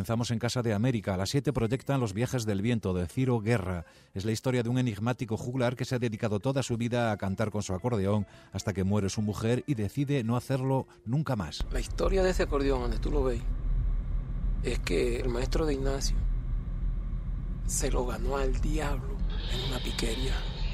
comenzamos en Casa de América. A las 7 proyectan Los viajes del viento, de Ciro Guerra. Es la historia de un enigmático juglar que se ha dedicado toda su vida a cantar con su acordeón hasta que muere su mujer y decide no hacerlo nunca más. La historia de ese acordeón, donde tú lo ves, es que el maestro de Ignacio se lo ganó al diablo en una piquería.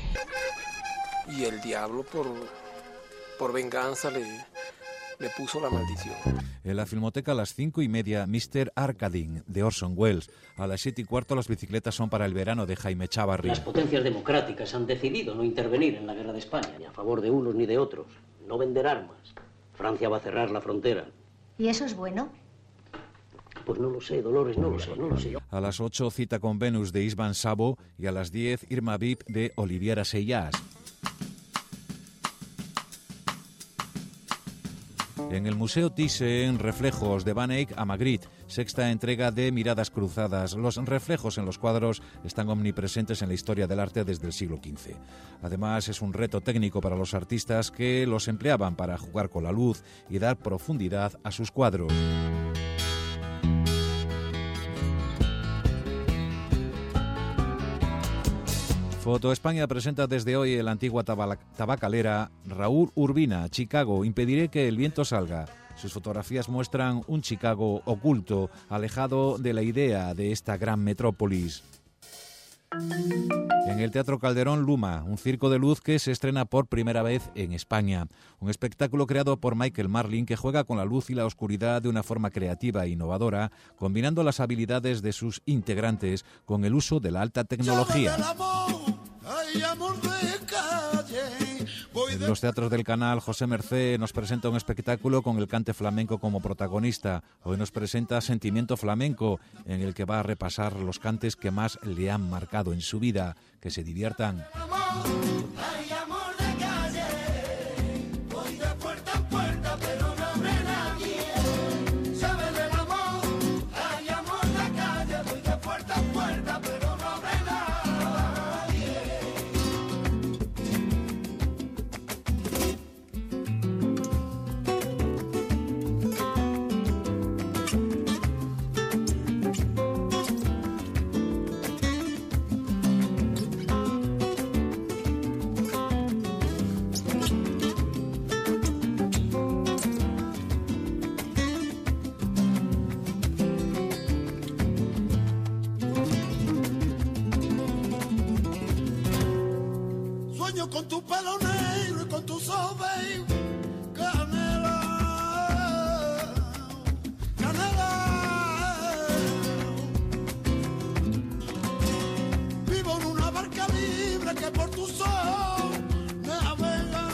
Y el diablo, por venganza, le puso la maldición. En la Filmoteca a las 5:30, Mr. Arkadin, de Orson Welles. A las 7:15, Las bicicletas son para el verano, de Jaime Chávarri. Las potencias democráticas han decidido no intervenir en la guerra de España, ni a favor de unos ni de otros. No vender armas. Francia va a cerrar la frontera. ¿Y eso es bueno? Pues no lo sé, Dolores, no lo sé. A las 8, Cita con Venus, de István Sabo. Y a las 10, Irma Vip, de Olivier Assayas. En el Museo Thyssen, Reflejos, de Van Eyck a Magritte, sexta entrega de Miradas cruzadas. Los reflejos en los cuadros están omnipresentes en la historia del arte desde el siglo XV. Además, es un reto técnico para los artistas que los empleaban para jugar con la luz y dar profundidad a sus cuadros. Foto España presenta desde hoy en la antigua tabacalera Raúl Urbina, Chicago. Impediré que el viento salga. Sus fotografías muestran un Chicago oculto, alejado de la idea de esta gran metrópolis. En el Teatro Calderón, Luma, un circo de luz que se estrena por primera vez en España. Un espectáculo creado por Michael Marlin que juega con la luz y la oscuridad de una forma creativa e innovadora, combinando las habilidades de sus integrantes con el uso de la alta tecnología. En los teatros del Canal, José Mercé nos presenta un espectáculo con el cante flamenco como protagonista. Hoy nos presenta Sentimiento Flamenco, en el que va a repasar los cantes que más le han marcado en su vida. Que se diviertan. Con tu pelo negro y con tu sobe canela, canela. Vivo en una barca libre que por tu sol navega,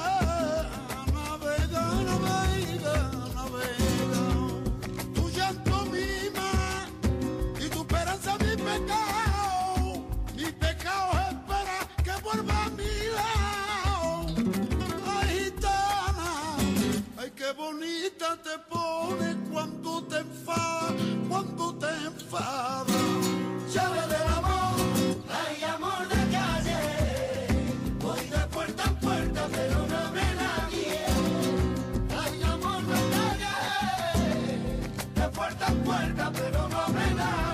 navega, navega, navega. Tu llanto mi mar y tu esperanza mi pecado, mi pecado espera que vuelva a mí. Qué bonita te pone cuando te enfadas, cuando te enfadas. Llave del amor, hay amor de calle. Voy de puerta en puerta, pero no abre nadie. Hay amor de calle, de puerta en puerta, pero no abre nadie.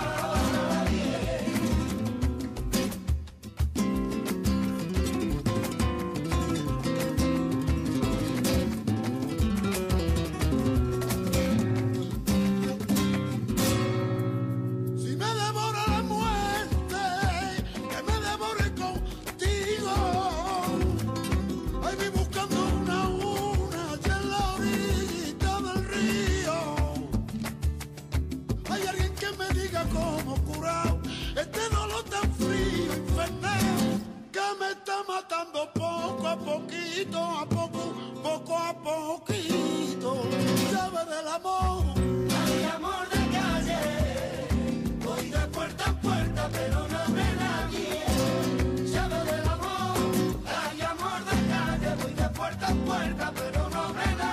Como curado este dolor tan frío, infernal, que me está matando poco a poquito, a poco, poco a poquito. Llave del amor, hay amor de calle. Voy de puerta en puerta, pero no abre nadie. Llave del amor, hay amor de calle. Voy de puerta en puerta, pero no abre nadie.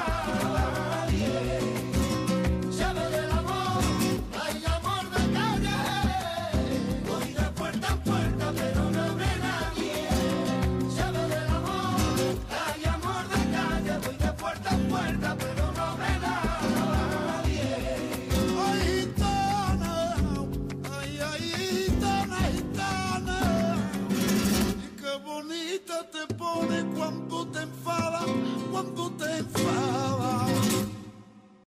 Pero no abre nadie. Llave del amor, hay amor. cuando te enfadas.